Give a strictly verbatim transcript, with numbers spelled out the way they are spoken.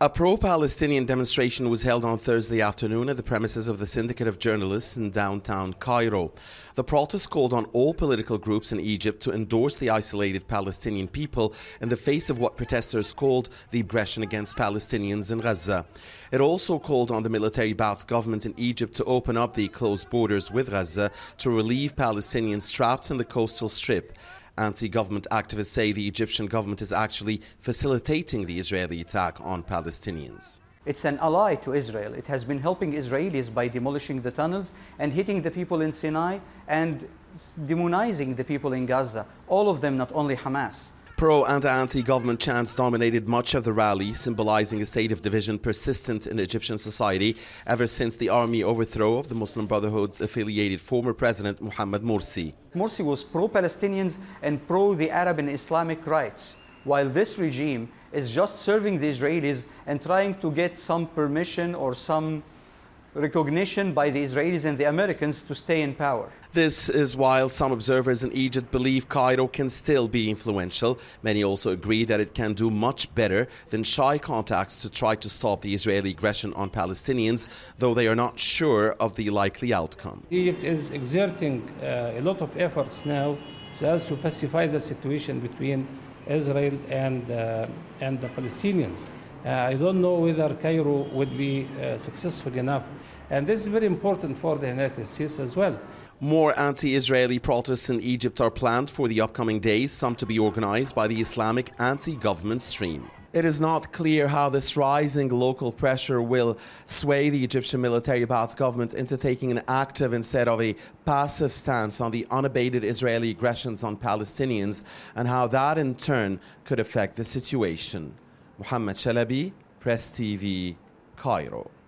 A pro-Palestinian demonstration was held on Thursday afternoon at the premises of the Syndicate of Journalists in downtown Cairo. The protest called on all political groups in Egypt to endorse the isolated Palestinian people in the face of what protesters called the aggression against Palestinians in Gaza. It also called on the military-backed government in Egypt to open up the closed borders with Gaza to relieve Palestinians trapped in the coastal strip. Anti-government activists say the Egyptian government is actually facilitating the Israeli attack on Palestinians. It's an ally to Israel. It has been helping Israelis by demolishing the tunnels and hitting the people in Sinai and demonizing the people in Gaza. All of them, not only Hamas. Pro- and anti-government chants dominated much of the rally, symbolizing a state of division persistent in Egyptian society ever since the army overthrow of the Muslim Brotherhood's affiliated former president Mohammed Morsi. Morsi was pro-Palestinians and pro the Arab and Islamic rights, while this regime is just serving the Israelis and trying to get some permission or some recognition by the Israelis and the Americans to stay in power. This is while some observers in Egypt believe Cairo can still be influential. Many also agree that it can do much better than shy contacts to try to stop the Israeli aggression on Palestinians, though they are not sure of the likely outcome. Egypt is exerting uh, a lot of efforts now so as to pacify the situation between Israel and, uh, and the Palestinians. Uh, I don't know whether Cairo would be uh, successful enough. And this is very important for the United States as well. More anti-Israeli protests in Egypt are planned for the upcoming days, some to be organized by the Islamic anti-government stream. It is not clear how this rising local pressure will sway the Egyptian military-backed government into taking an active instead of a passive stance on the unabated Israeli aggressions on Palestinians, and how that in turn could affect the situation. Mohammed Chalabi, Press T V, Cairo.